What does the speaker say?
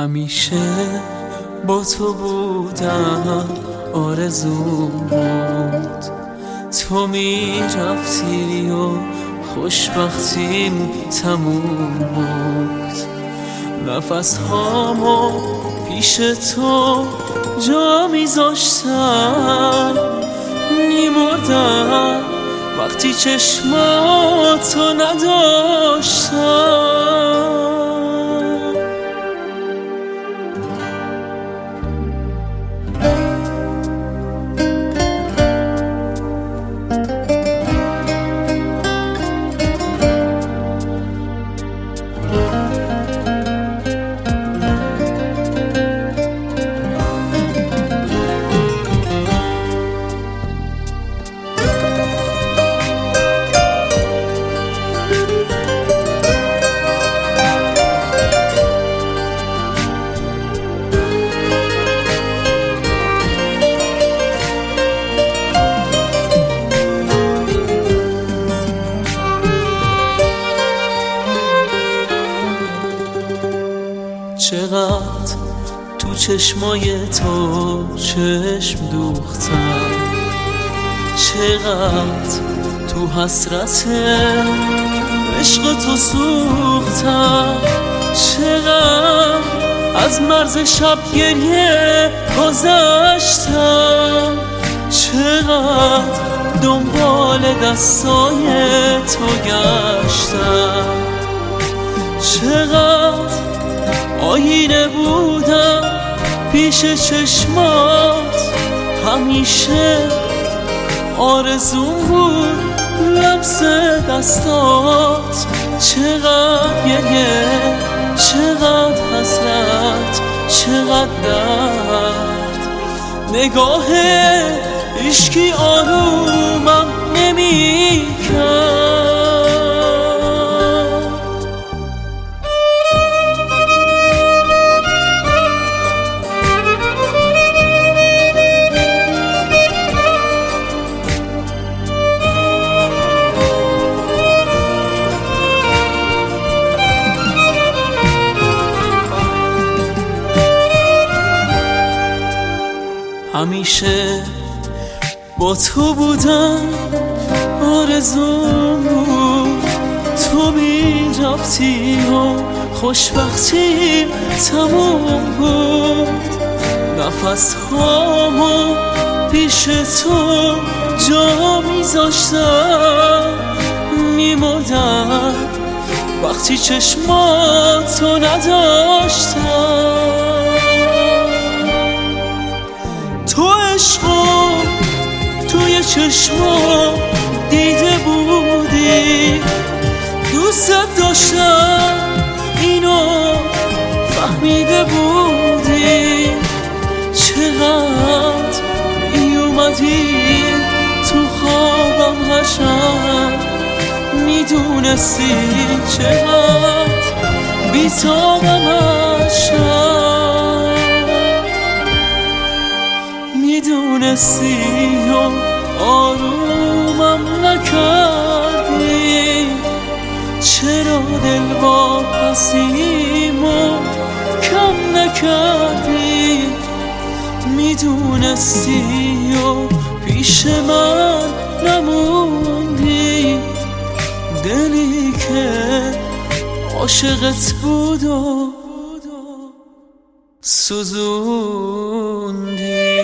همیشه با تو بودم آرزوم بود، تو میرفتی و خوشبختیم تموم بود. نفس هامو پیش تو جا میذاشتم، میمردم وقتی چشماتو نداشتم. چقدر تو چشمای تو چشم دوختم، چقدر تو حسرت عشق تو سوختم، چقدر از مرز شب گریه گذشتم، چقدر دنبال دستای تو گشتم، چقدر آینه بودم پیش چشمات، همیشه آرزوم بود لمس دستات. چقدر گریه، چقدر حسرت، چقدر درد، نگاه عشقی آرومم نمی کرد. همیشه با تو بودم آرزوم بود، تو میرفتی و خوشبختیم تموم بود. نفس هامو پیش تو جا میذاشتم، میمردم وقتی چشماتو نداشتم. تو عشقو توی چشمو دیده بودی، دوست داشتم اینو فهمیده بودی. چقدر میومدی تو خوابم هشم، میدونستی چقدر بیتابم هشم، میدونستی و آرومم نکردی. چرا دل واپسیمو کم نکردی، میدونستی و پیش من نموندی. دلی که عاشقت بود و سوزوندی.